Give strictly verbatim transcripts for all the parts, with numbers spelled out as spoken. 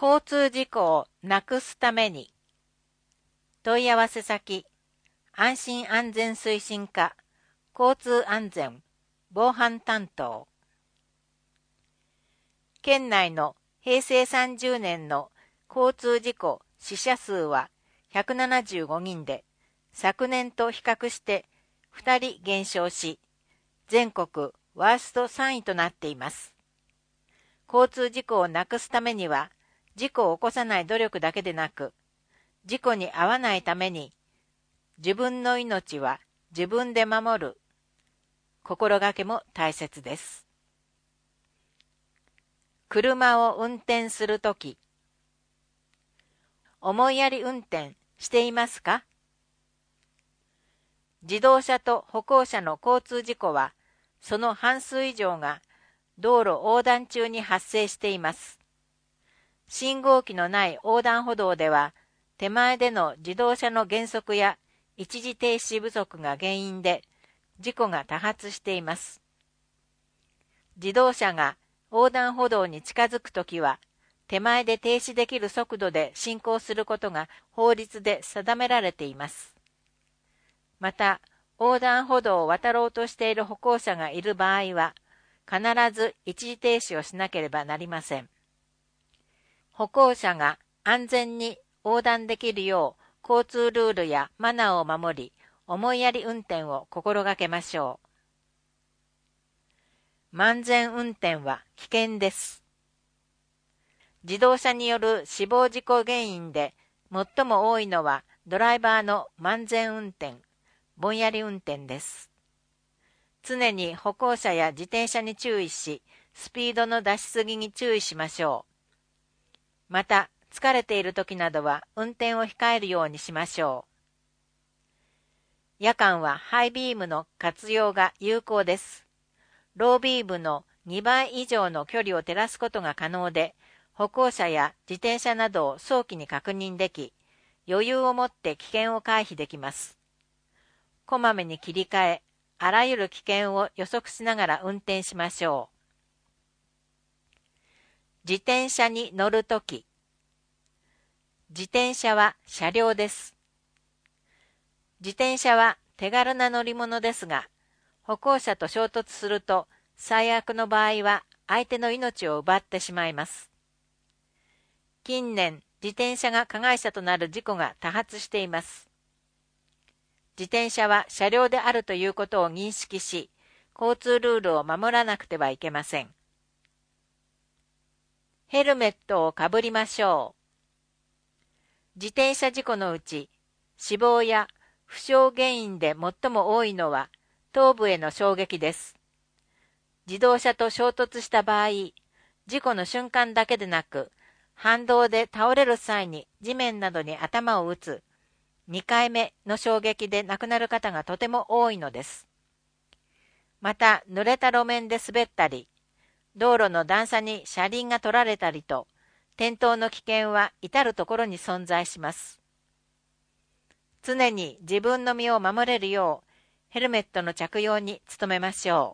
交通事故をなくすために。問い合わせ先、安心安全推進課、交通安全、防犯担当。県内のへいせいさんじゅうねんの交通事故死者数はひゃくななじゅうごにんで、昨年と比較してふたり減少し、全国ワーストさんいとなっています。交通事故をなくすためには、事故を起こさない努力だけでなく、事故に遭わないために、自分の命は自分で守る心がけも大切です。車を運転するとき、思いやり運転していますか？自動車と歩行者の交通事故は、その半数以上が道路横断中に発生しています。信号機のない横断歩道では、手前での自動車の減速や一時停止不足が原因で事故が多発しています。自動車が横断歩道に近づくときは、手前で停止できる速度で進行することが法律で定められています。また、横断歩道を渡ろうとしている歩行者がいる場合は、必ず一時停止をしなければなりません。歩行者が安全に横断できるよう、交通ルールやマナーを守り、思いやり運転を心がけましょう。慢全運転は危険です。自動車による死亡事故原因で最も多いのはドライバーの慢全運転、ぼんやり運転です。常に歩行者や自転車に注意し、スピードの出しすぎに注意しましょう。また、疲れている時などは運転を控えるようにしましょう。夜間はハイビームの活用が有効です。ロービームのにばい以上の距離を照らすことが可能で、歩行者や自転車などを早期に確認でき、余裕を持って危険を回避できます。こまめに切り替え、あらゆる危険を予測しながら運転しましょう。自転車に乗るとき。自転車は車両です。自転車は手軽な乗り物ですが、歩行者と衝突すると、最悪の場合は相手の命を奪ってしまいます。近年、自転車が加害者となる事故が多発しています。自転車は車両であるということを認識し、交通ルールを守らなくてはいけません。ヘルメットをかぶりましょう。自転車事故のうち、死亡や負傷原因で最も多いのは頭部への衝撃です。自動車と衝突した場合、事故の瞬間だけでなく、反動で倒れる際に地面などに頭を打つにかいめの衝撃で亡くなる方がとても多いのです。また、濡れた路面で滑ったり、道路の段差に車輪が取られたりと、転倒の危険は至るところに存在します。常に自分の身を守れるよう、ヘルメットの着用に努めましょ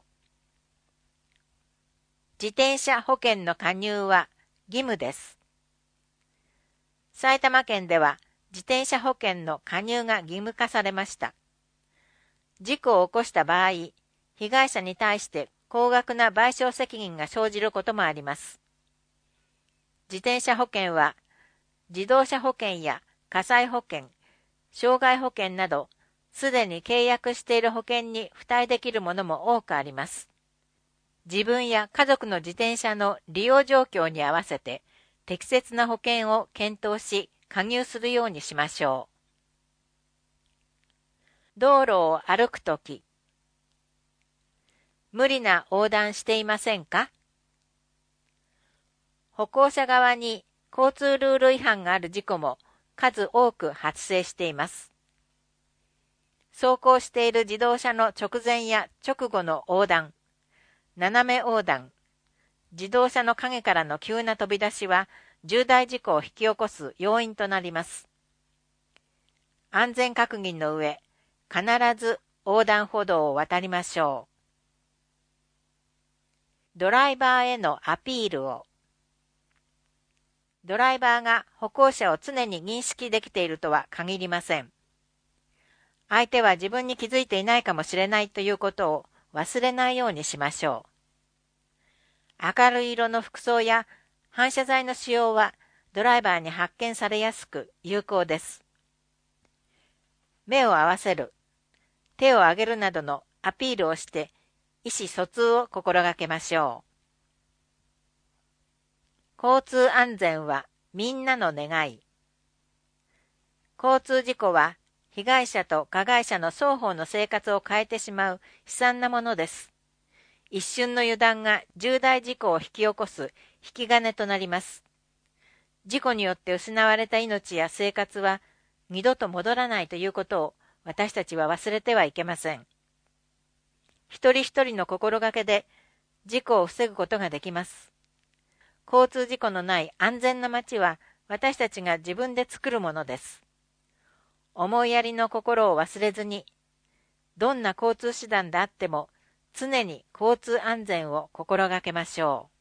う。自転車保険の加入は義務です。埼玉県では自転車保険の加入が義務化されました。事故を起こした場合、被害者に対して高額な賠償責任が生じることもあります。自転車保険は、自動車保険や火災保険、傷害保険など、すでに契約している保険に付帯できるものも多くあります。自分や家族の自転車の利用状況に合わせて、適切な保険を検討し、加入するようにしましょう。道路を歩くとき、無理な横断していませんか？歩行者側に交通ルール違反がある事故も数多く発生しています。走行している自動車の直前や直後の横断、斜め横断、自動車の陰からの急な飛び出しは重大事故を引き起こす要因となります。安全確認の上、必ず横断歩道を渡りましょう。ドライバーへのアピールを。 ドライバーが歩行者を常に認識できているとは限りません。相手は自分に気づいていないかもしれないということを忘れないようにしましょう。明るい色の服装や反射材の使用はドライバーに発見されやすく有効です。目を合わせる、手を挙げるなどのアピールをして意思疎通を心がけましょう。交通安全はみんなの願い。交通事故は被害者と加害者の双方の生活を変えてしまう悲惨なものです。一瞬の油断が重大事故を引き起こす引き金となります。事故によって失われた命や生活は二度と戻らないということを私たちは忘れてはいけません。一人一人の心がけで事故を防ぐことができます。交通事故のない安全な街は私たちが自分で作るものです。思いやりの心を忘れずに、どんな交通手段であっても常に交通安全を心がけましょう。